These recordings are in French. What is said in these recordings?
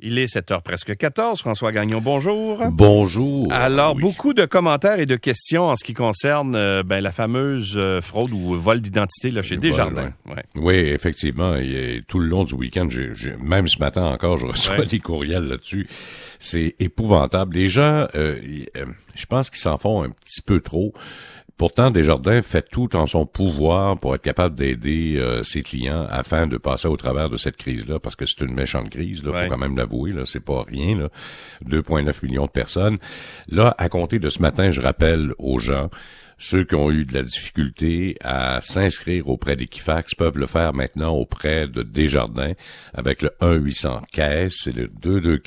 Il est 7h presque 14. François Gagnon, bonjour. Bonjour. Alors, oui. Beaucoup de commentaires et de questions en ce qui concerne la fameuse fraude ou vol d'identité là, chez Desjardins. Ouais. Oui, effectivement. Tout le long du week-end, même ce matin encore, je reçois des courriels là-dessus. C'est épouvantable. Les gens, je pense qu'ils s'en font un petit peu trop. Pourtant, Desjardins fait tout en son pouvoir pour être capable d'aider ses clients afin de passer au travers de cette crise-là, parce que c'est une méchante crise, là, faut quand même l'avouer, là, c'est pas rien, là. 2,9 millions de personnes. Là, à compter de ce matin, je rappelle aux gens, ceux qui ont eu de la difficulté à s'inscrire auprès d'Equifax peuvent le faire maintenant auprès de Desjardins avec le 1-800-CAIS, c'est le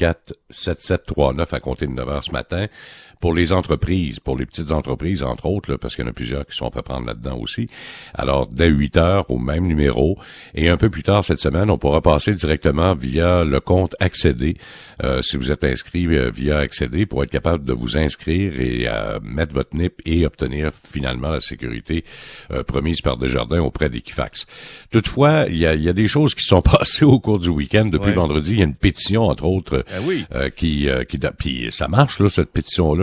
224-7739 à compter de 9h ce matin. Pour les entreprises, pour les petites entreprises, entre autres, là, parce qu'il y en a plusieurs qui se sont fait prendre là-dedans aussi. Alors, dès 8h, au même numéro, et un peu plus tard cette semaine, on pourra passer directement via le compte Accéder, si vous êtes inscrit via Accéder, pour être capable de vous inscrire et mettre votre NIP et obtenir finalement la sécurité promise par Desjardins auprès d'Equifax. Toutefois, il y a des choses qui sont passées au cours du week-end. Depuis vendredi, il y a une pétition, entre autres, puis ça marche, là, cette pétition-là.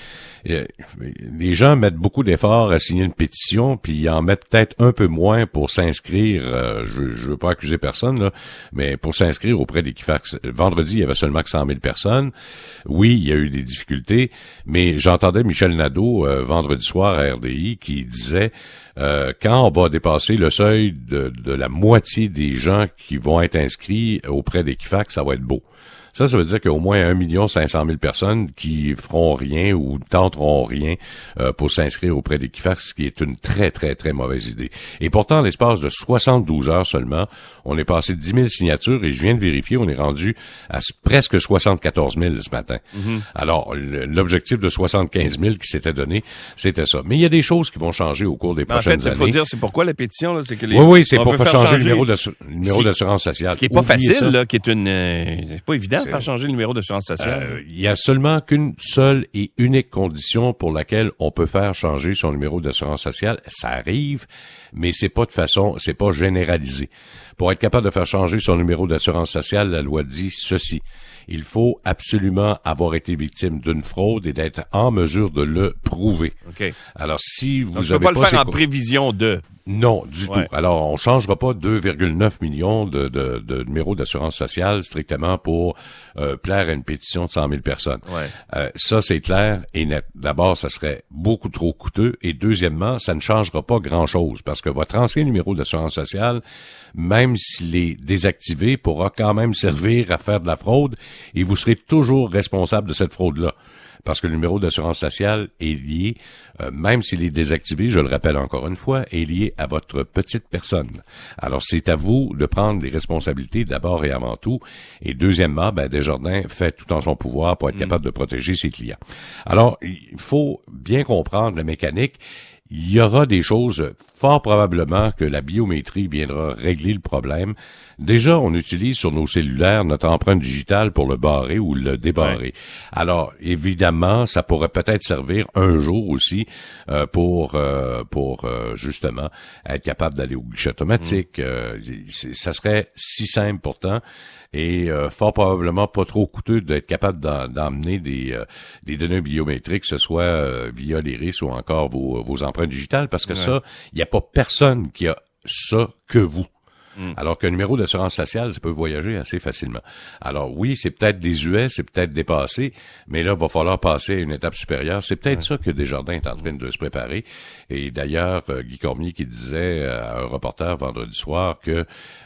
Les gens mettent beaucoup d'efforts à signer une pétition, puis ils en mettent peut-être un peu moins pour s'inscrire. Je veux pas accuser personne, là, mais pour s'inscrire auprès d'Equifax. Vendredi, il y avait seulement que 100 000 personnes. Oui, il y a eu des difficultés, mais j'entendais Michel Nadeau vendredi soir à RDI qui disait quand on va dépasser le seuil de la moitié des gens qui vont être inscrits auprès d'Equifax, ça va être beau. Ça veut dire qu'il y a au moins 1 500 000 personnes qui feront rien ou tenteront rien pour s'inscrire auprès d'Equifax, ce qui est une très, très, très mauvaise idée. Et pourtant, en l'espace de 72 heures seulement, on est passé de 10 000 signatures et je viens de vérifier, on est rendu à presque 74 000 ce matin. Mm-hmm. Alors, l'objectif de 75 000 qui s'était donné, c'était ça. Mais il y a des choses qui vont changer au cours des prochaines années. En fait, il faut dire, c'est pourquoi la pétition, là, c'est que Oui, c'est pour faire changer le numéro d'assurance sociale. Ce qui est pas facile, là, qui est c'est pas évident de faire changer le numéro d'assurance sociale. Il y a seulement qu'une seule et unique condition pour laquelle on peut faire changer son numéro d'assurance sociale. Ça arrive, mais c'est pas généralisé. Pour être capable de faire changer son numéro d'assurance sociale, la loi dit ceci. Il faut absolument avoir été victime d'une fraude et d'être en mesure de le prouver. OK. Alors, si vous avez pas le faire en prévision de... Non, du tout. Alors, on changera pas 2,9 millions de numéros d'assurance sociale strictement pour plaire à une pétition de 100 000 personnes. Ouais. Ça, c'est clair et net. D'abord, ça serait beaucoup trop coûteux. Et deuxièmement, ça ne changera pas grand-chose parce que votre ancien numéro d'assurance sociale, même s'il est désactivé, pourra quand même servir à faire de la fraude et vous serez toujours responsable de cette fraude-là. Parce que le numéro d'assurance sociale est lié, même s'il est désactivé, je le rappelle encore une fois, est lié à votre petite personne. Alors, c'est à vous de prendre les responsabilités d'abord et avant tout. Et deuxièmement, Desjardins fait tout en son pouvoir pour être capable de protéger ses clients. Alors, il faut bien comprendre la mécanique. Il y aura des choses, fort probablement que la biométrie viendra régler le problème. Déjà, on utilise sur nos cellulaires notre empreinte digitale pour le barrer ou le débarrer. Ouais. Alors, évidemment, ça pourrait peut-être servir un jour aussi pour justement être capable d'aller au guichet automatique. Ça serait si simple pourtant. Et fort probablement pas trop coûteux d'être capable d'emmener des données biométriques, que ce soit via l'IRIS ou encore vos empreintes digitales, parce que ça, il n'y a pas personne qui a ça que vous. Alors qu'un numéro d'assurance sociale, ça peut voyager assez facilement. Alors oui, c'est peut-être désuet, c'est peut-être dépassé, mais là, il va falloir passer à une étape supérieure. C'est peut-être ça que Desjardins est en train de se préparer. Et d'ailleurs, Guy Cormier qui disait à un reporter vendredi soir que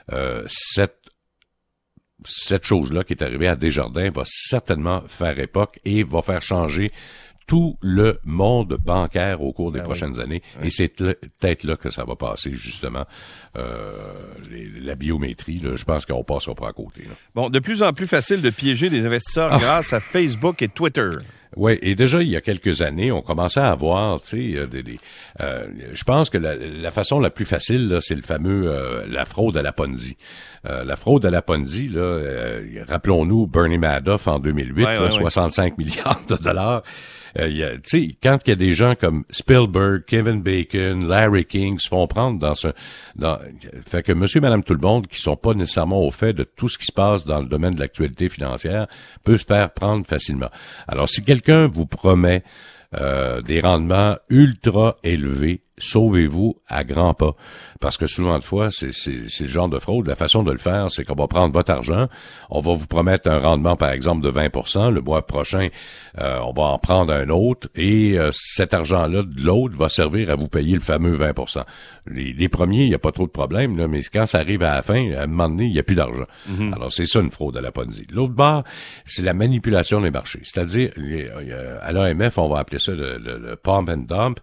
cette chose-là qui est arrivée à Desjardins va certainement faire époque et va faire changer tout le monde bancaire au cours des prochaines années. Oui. Et c'est peut-être là que ça va passer, justement, la biométrie. Là, je pense qu'on passera pas à côté. Là. Bon, de plus en plus facile de piéger des investisseurs grâce à Facebook et Twitter. Oui, et déjà, il y a quelques années, on commençait à avoir, tu sais, je pense que la façon la plus facile, là, c'est le fameux, la fraude à la Ponzi. La fraude à la Ponzi, là, rappelons-nous Bernie Madoff en 2008, 65 milliards de dollars. Tu sais, quand il y a des gens comme Spielberg, Kevin Bacon, Larry King se font prendre fait que monsieur, madame, tout le monde qui sont pas nécessairement au fait de tout ce qui se passe dans le domaine de l'actualité financière peut se faire prendre facilement. Alors, si quelqu'un vous promet des rendements ultra élevés, sauvez-vous à grands pas. Parce que souvent de fois, c'est le genre de fraude. La façon de le faire, c'est qu'on va prendre votre argent, on va vous promettre un rendement, par exemple, de 20%. Le mois prochain, on va en prendre un autre et cet argent-là de l'autre va servir à vous payer le fameux 20%. Les premiers, il n'y a pas trop de problème, là, mais quand ça arrive à la fin, à un moment donné, il n'y a plus d'argent. Mm-hmm. Alors, c'est ça une fraude à la Ponzi. L'autre bord, c'est la manipulation des marchés. C'est-à-dire, à l'AMF, on va appeler ça le pump and dump.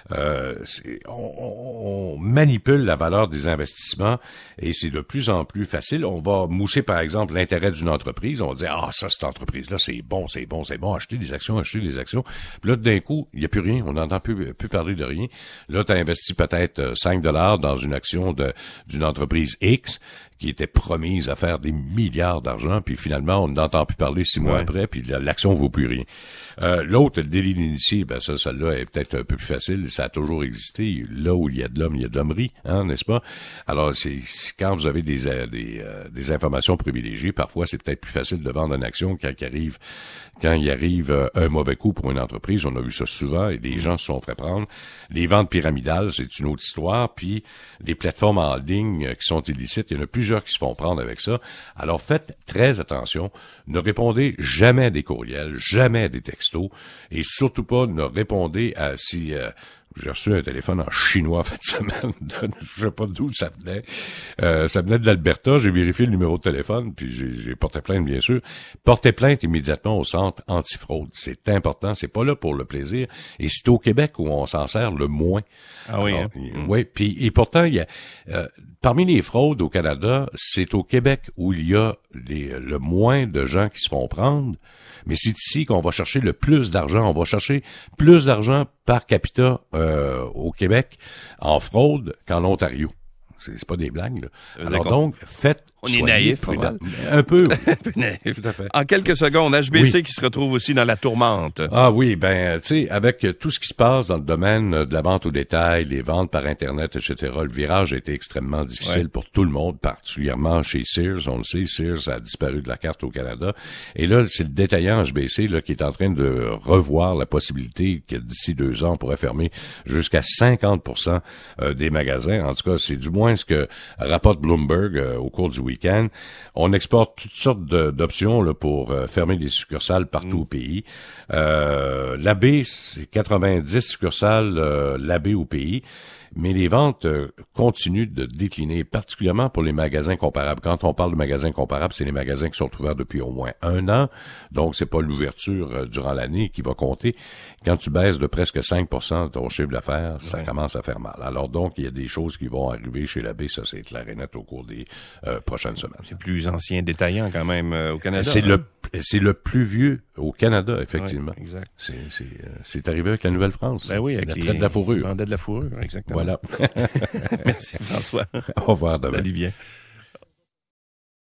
On manipule la valeur des investissements et c'est de plus en plus facile. On va mousser, par exemple, l'intérêt d'une entreprise. On va dire, ça, cette entreprise-là, c'est bon. Achetez des actions. Puis là, d'un coup, il n'y a plus rien. On n'entend plus parler de rien. Là, tu as investi peut-être 5 $ dans une action d'une entreprise X qui était promise à faire des milliards d'argent, puis finalement, on n'entend plus parler 6 mois après, puis l'action vaut plus rien. L'autre, le délit d'initié, celle-là est peut-être un peu plus facile, ça a toujours existé. Là où il y a de l'homme, il y a de l'hommerie, n'est-ce pas? Alors, c'est quand vous avez des informations privilégiées, parfois, c'est peut-être plus facile de vendre une action quand il arrive un mauvais coup pour une entreprise. On a vu ça souvent et des gens se sont fait prendre. Les ventes pyramidales, c'est une autre histoire. Puis, les plateformes en ligne qui sont illicites, il y en a plusieurs qui se font prendre avec ça. Alors, faites très attention. Ne répondez jamais à des courriels, jamais à des textos. Et surtout pas, ne répondez à si... j'ai reçu un téléphone en chinois en fin de semaine. Je sais pas d'où ça venait. Ça venait de l'Alberta. J'ai vérifié le numéro de téléphone, puis j'ai porté plainte, bien sûr. Portez plainte immédiatement au centre antifraude. C'est important. C'est pas là pour le plaisir. Et c'est au Québec où on s'en sert le moins. Ah oui. Alors, oui. Puis et pourtant, il y a parmi les fraudes au Canada, c'est au Québec où il y a le moins de gens qui se font prendre. Mais c'est ici qu'on va chercher le plus d'argent. On va chercher plus d'argent par capita au Québec en fraude qu'en Ontario. C'est pas des blagues, là. Alors donc, faites... On est naïf, prudent. Un peu. Un peu naïf. Tout à fait. En quelques secondes, HBC qui se retrouve aussi dans la tourmente. Ah oui, tu sais, avec tout ce qui se passe dans le domaine de la vente au détail, les ventes par Internet, etc., le virage a été extrêmement difficile pour tout le monde, particulièrement chez Sears. On le sait, Sears a disparu de la carte au Canada. Et là, c'est le détaillant HBC là, qui est en train de revoir la possibilité que d'ici 2 ans, on pourrait fermer jusqu'à 50% des magasins. En tout cas, c'est du moins ce que rapporte Bloomberg au cours du week-end. On exporte toutes sortes d'options là, pour fermer des succursales partout au pays. L'AB, c'est 90 succursales l'AB au pays. Mais les ventes continuent de décliner, particulièrement pour les magasins comparables. Quand on parle de magasins comparables, c'est les magasins qui sont ouverts depuis au moins 1 an. Donc, c'est pas l'ouverture durant l'année qui va compter. Quand tu baisses de presque 5% de ton chiffre d'affaires, ça commence à faire mal. Alors donc, il y a des choses qui vont arriver chez la baie, ça c'est clair et net au cours des prochaines semaines. C'est plus ancien détaillant quand même au Canada. C'est le plus vieux au Canada, effectivement. Oui, exact. C'est arrivé avec la Nouvelle-France. Ben oui, avec la traite de la fourrure. Vendait de la fourrure, exactement. Voilà. Merci François. Au revoir demain. Salut bien.